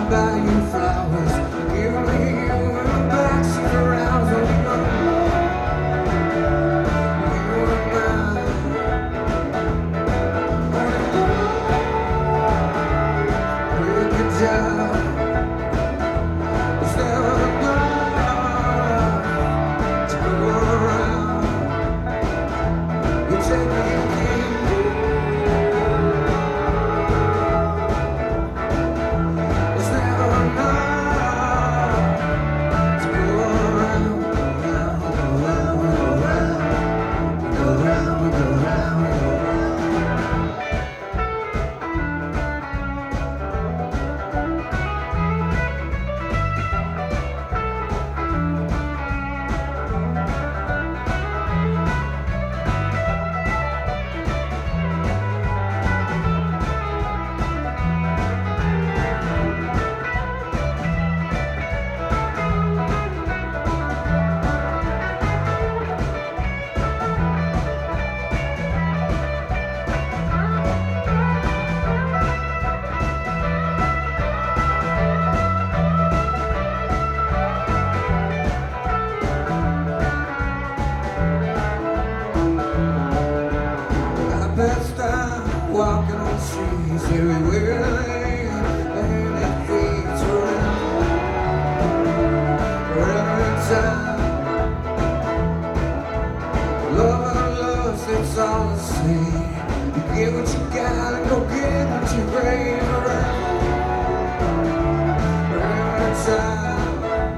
buy you flowers, give me you in the backseat around when you and mine. Break it down. It's never enough to go around. You take me again. It's never enough to go around, go round, go round, go round, go round, go round, go round. Best time walking on the streets everywhere and it fades around in time. Love, it's all the same. You get what you got and go get what you bring around in time.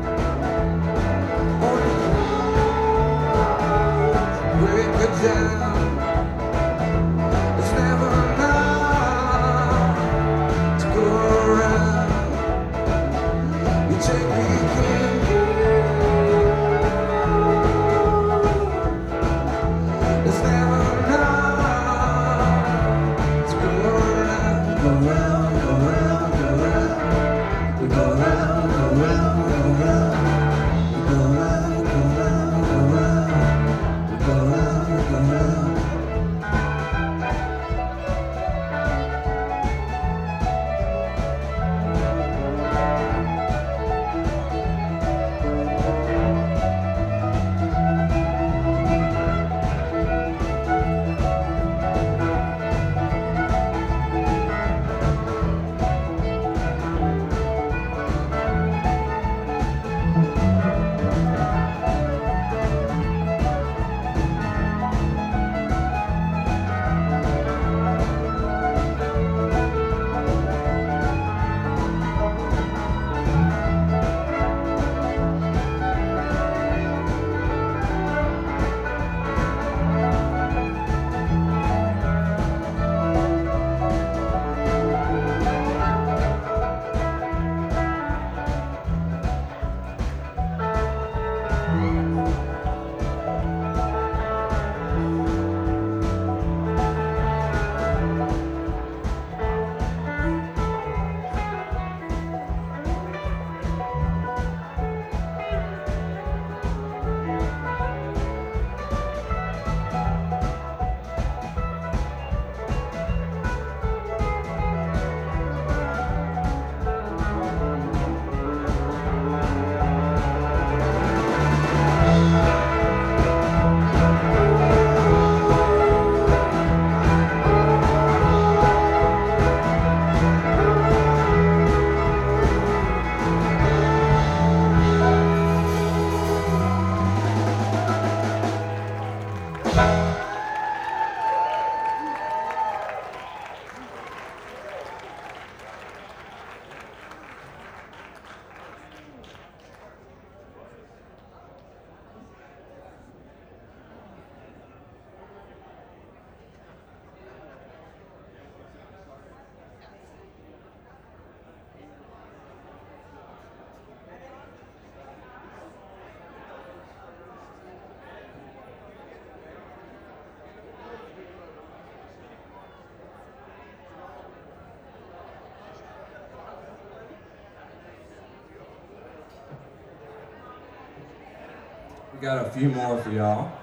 Break it down. It's never enough to go around. You take me again. It's never enough to go around, go round, go round, go round. We go round, go round, go round. We go round, go round, go round. We go round, go round. We got a few more for y'all.